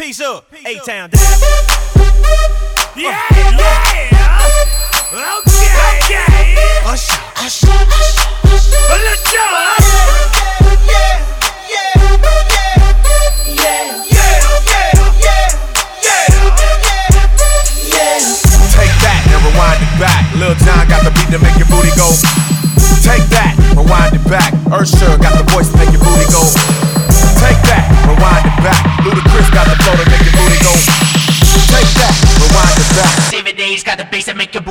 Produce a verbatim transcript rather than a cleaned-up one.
Peace up, A-Town. Yeah, yeah. Okay, okay. Usher, usher, A little John. Yeah, yeah, yeah, yeah, yeah, yeah, yeah. Take that and rewind it back. Lil Jon got the beat to make your booty go. Take that, rewind it back. Usher got the voice to make your booty go. Take that, rewind it back. Ludacris got the flow to make your booty go. Take that, rewind it back. David A's got the bass that make your